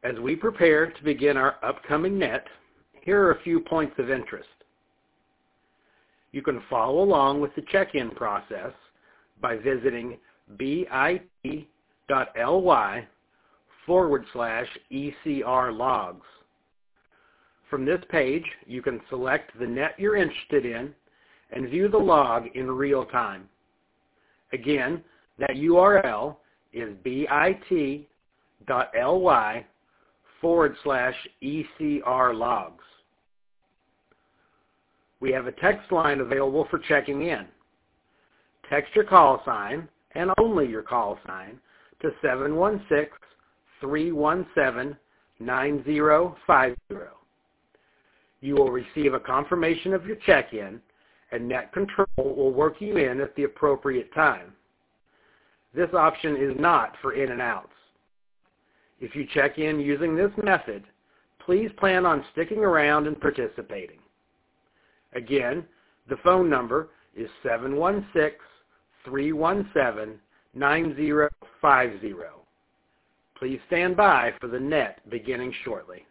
As we prepare to begin our upcoming net, here are a few points of interest. You can follow along with the check-in process by visiting bit.ly/ECR logs. From this page, you can select the net you're interested in and view the log in real time. Again, that URL is bit.ly/ECR logs. We have a text line available for checking in. Text your call sign, and only your call sign, to 716-317-9050. You will receive a confirmation of your check-in, and Net Control will work you in at the appropriate time. This option is not for in and outs. If you check in using this method, please plan on sticking around and participating. Again, the phone number is 716-317-9050. Please stand by for the net beginning shortly.